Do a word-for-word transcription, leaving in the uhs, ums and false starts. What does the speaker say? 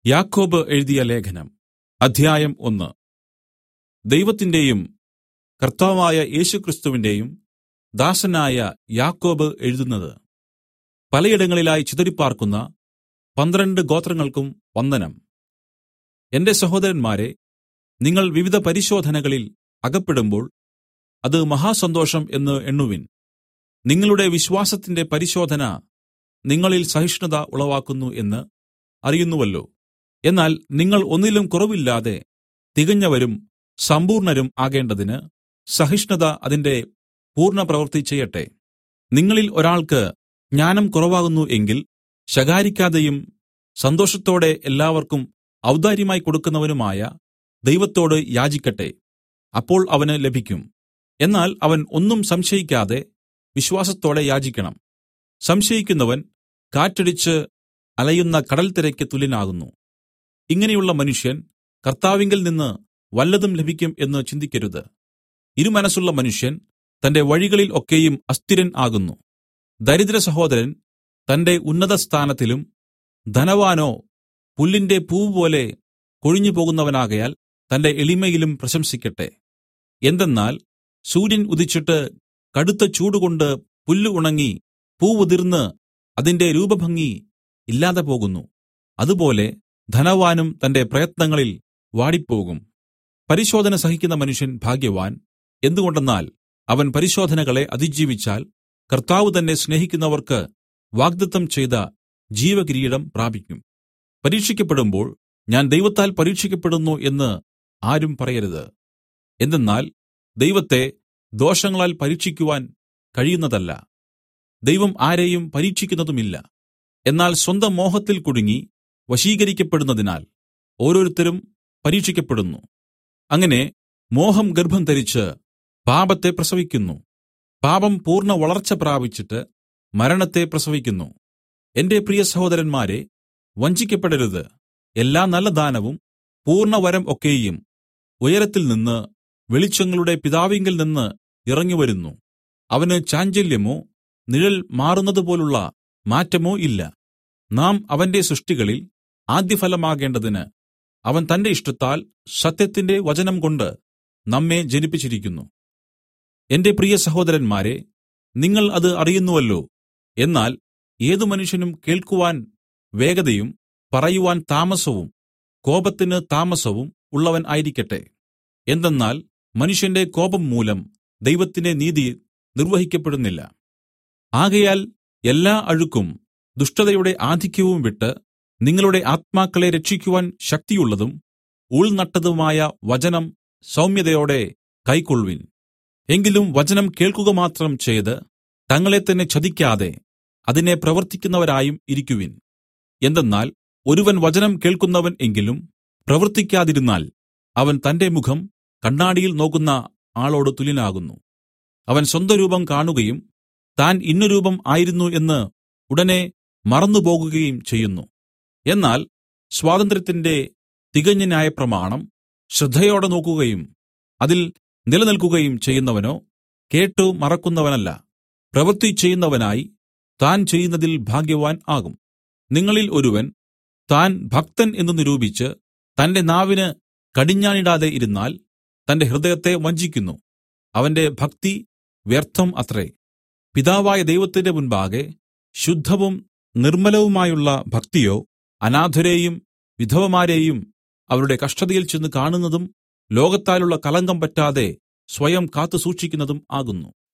യാക്കോബ് എഴുതിയ ലേഖനം അധ്യായം ഒന്ന്. ദൈവത്തിന്റെയും കർത്താവായ യേശുക്രിസ്തുവിന്റെയും ദാസനായ യാക്കോബ് എഴുതുന്നത്. പലയിടങ്ങളിലായി ചിതറിപ്പാർക്കുന്ന പന്ത്രണ്ട് ഗോത്രങ്ങൾക്കും വന്ദനം. എന്റെ സഹോദരന്മാരെ, നിങ്ങൾ വിവിധ പരിശോധനകളിൽ അകപ്പെടുമ്പോൾ അത് മഹാസന്തോഷം എന്ന് എണ്ണുവിൻ. നിങ്ങളുടെ വിശ്വാസത്തിന്റെ പരിശോധന നിങ്ങളിൽ സഹിഷ്ണുത ഉളവാക്കുന്നു എന്ന് അറിയുന്നുവല്ലോ. എന്നാൽ നിങ്ങൾ ഒന്നിലും കുറവില്ലാതെ തികഞ്ഞവരും സമ്പൂർണ്ണരും ആകേണ്ടതിന് സഹിഷ്ണുത അതിന്റെ പൂർണ്ണപ്രവൃത്തി ചെയ്യട്ടെ. നിങ്ങളിൽ ഒരാൾക്ക് ജ്ഞാനം കുറവാകുന്നു എങ്കിൽ ശകാരിക്കാതെയും സന്തോഷത്തോടെ എല്ലാവർക്കും ഔദാര്യമായി കൊടുക്കുന്നവനുമായ ദൈവത്തോട് യാചിക്കട്ടെ. അപ്പോൾ അവന് ലഭിക്കും. എന്നാൽ അവൻ ഒന്നും സംശയിക്കാതെ വിശ്വാസത്തോടെ യാചിക്കണം. സംശയിക്കുന്നവൻ കാറ്റടിച്ച് അലയുന്ന കടൽത്തിരയ്ക്ക് തുല്യനാകുന്നു. ഇങ്ങനെയുള്ള മനുഷ്യൻ കർത്താവിങ്കൽ നിന്ന് വല്ലതും ലഭിക്കും എന്ന് ചിന്തിക്കരുത്. ഇരുമനസ്സുള്ള മനുഷ്യൻ തന്റെ വഴികളിൽ ഒക്കെയും അസ്ഥിരൻ ആകുന്നു. ദരിദ്ര സഹോദരൻ തന്റെ ഉന്നതസ്ഥാനത്തിലും ധനവാനോ പുല്ലിന്റെ പൂവുപോലെ കൊഴിഞ്ഞു പോകുന്നവനാകയാൽ തന്റെ എളിമയിലും പ്രശംസിക്കട്ടെ. എന്തെന്നാൽ സൂര്യൻ ഉദിച്ചിട്ട് കടുത്ത ചൂടുകൊണ്ട് പുല്ല് ഉണങ്ങി പൂവുതിർന്ന് അതിന്റെ രൂപഭംഗി ഇല്ലാതെ പോകുന്നു. അതുപോലെ ധനവാനും തന്റെ പ്രയത്നങ്ങളിൽ വാടിപ്പോകും. പരിശോധന സഹിക്കുന്ന മനുഷ്യൻ ഭാഗ്യവാൻ. എന്തുകൊണ്ടെന്നാൽ അവൻ പരിശോധനകളെ അതിജീവിച്ചാൽ കർത്താവ് തന്നെ സ്നേഹിക്കുന്നവർക്ക് വാഗ്ദത്തം ചെയ്ത ജീവകിരീടം പ്രാപിക്കും. പരീക്ഷിക്കപ്പെടുമ്പോൾ ഞാൻ ദൈവത്താൽ പരീക്ഷിക്കപ്പെടുന്നു എന്ന് ആരും പറയരുത്. എന്തെന്നാൽ ദൈവത്തെ ദോഷങ്ങളാൽ പരീക്ഷിക്കുവാൻ കഴിയുന്നതല്ല. ദൈവം ആരെയും പരീക്ഷിക്കുന്നതുമില്ല. എന്നാൽ സ്വന്തം മോഹത്തിൽ കുടുങ്ങി വശീകരിക്കപ്പെടുന്നതിനാൽ ഓരോരുത്തരും പരീക്ഷിക്കപ്പെടുന്നു. അങ്ങനെ മോഹം ഗർഭം ധരിച്ച് പാപത്തെ പ്രസവിക്കുന്നു. പാപം പൂർണ്ണ വളർച്ച പ്രാപിച്ചിട്ട് മരണത്തെ പ്രസവിക്കുന്നു. എന്റെ പ്രിയ സഹോദരന്മാരെ, വഞ്ചിക്കപ്പെടരുത്. എല്ലാ നല്ല ദാനവും പൂർണ്ണവരം ഒക്കെയും ഉയരത്തിൽ നിന്ന് വെളിച്ചങ്ങളുടെ പിതാവിങ്കൽ നിന്ന് ഇറങ്ങിവരുന്നു. അവന് ചാഞ്ചല്യമോ നിഴൽ മാറുന്നതുപോലുള്ള മാറ്റമോ ഇല്ല. നാം അവന്റെ സൃഷ്ടികളിൽ ആദ്യഫലമാകേണ്ടതിന് അവൻ തന്റെ ഇഷ്ടത്താൽ സത്യത്തിന്റെ വചനം കൊണ്ട് നമ്മെ ജനിപ്പിച്ചിരിക്കുന്നു. എന്റെ പ്രിയ സഹോദരന്മാരെ, നിങ്ങൾ അത് അറിയുന്നുവല്ലോ. എന്നാൽ ഏതു മനുഷ്യനും കേൾക്കുവാൻ വേഗതയും പറയുവാൻ താമസവും കോപത്തിന് താമസവും ഉള്ളവൻ ആയിരിക്കട്ടെ. എന്തെന്നാൽ മനുഷ്യന്റെ കോപം മൂലം ദൈവത്തിന്റെ നീതി നിർവഹിക്കപ്പെടുന്നില്ല. ആകയാൽ എല്ലാ അഴുക്കും ദുഷ്ടതയുടെ ആധിക്യവും വിട്ട് നിങ്ങളുടെ ആത്മാക്കളെ രക്ഷിക്കുവാൻ ശക്തിയുള്ളതും ഉൾനട്ടതുമായ വചനം സൗമ്യതയോടെ കൈക്കൊൾവിൻ. എങ്കിലും വചനം കേൾക്കുക മാത്രം ചെയ്ത് തങ്ങളെ തന്നെ ചതിക്കാതെ അതിനെ പ്രവർത്തിക്കുന്നവരായും ഇരിക്കുവിൻ. എന്തെന്നാൽ ഒരുവൻ വചനം കേൾക്കുന്നവൻ എങ്കിലും പ്രവർത്തിക്കാതിരുന്നാൽ അവൻ തന്റെ മുഖം കണ്ണാടിയിൽ നോക്കുന്ന ആളോട് തുല്യനാകുന്നു. അവൻ സ്വന്തരൂപം കാണുകയും താൻ ഇന്ന രൂപം ആയിരുന്നു എന്ന് ഉടനെ മറന്നുപോകുകയും ചെയ്യുന്നു. എന്നാൽ സ്വാതന്ത്ര്യത്തിന്റെ തികഞ്ഞ ന്യായപ്രമാണം ശ്രദ്ധയോടെ നോക്കുകയും അതിൽ നിലനിൽക്കുകയും ചെയ്യുന്നവനോ കേട്ടു മറക്കുന്നവനല്ല, പ്രവൃത്തി ചെയ്യുന്നവനായി താൻ ചെയ്യുന്നതിൽ ഭാഗ്യവാൻ ആകും. നിങ്ങളിൽ ഒരുവൻ താൻ ഭക്തൻ എന്ന് നിരൂപിച്ച് തന്റെ നാവിന് കടിഞ്ഞാണിടാതെ ഇരുന്നാൽ തന്റെ ഹൃദയത്തെ വഞ്ചിക്കുന്നു. അവന്റെ ഭക്തി വ്യർത്ഥം അത്രേ. പിതാവായ ദൈവത്തിന്റെ മുൻപാകെ ശുദ്ധവും നിർമ്മലവുമായുള്ള ഭക്തിയോ അനാഥരെയും വിധവമാരെയും അവരുടെ കഷ്ടതയിൽ ചെന്ന് കാണുന്നതും ലോകത്താലുള്ള കളങ്കം പറ്റാതെ സ്വയം കാത്തുസൂക്ഷിക്കുന്നതും ആകുന്നു.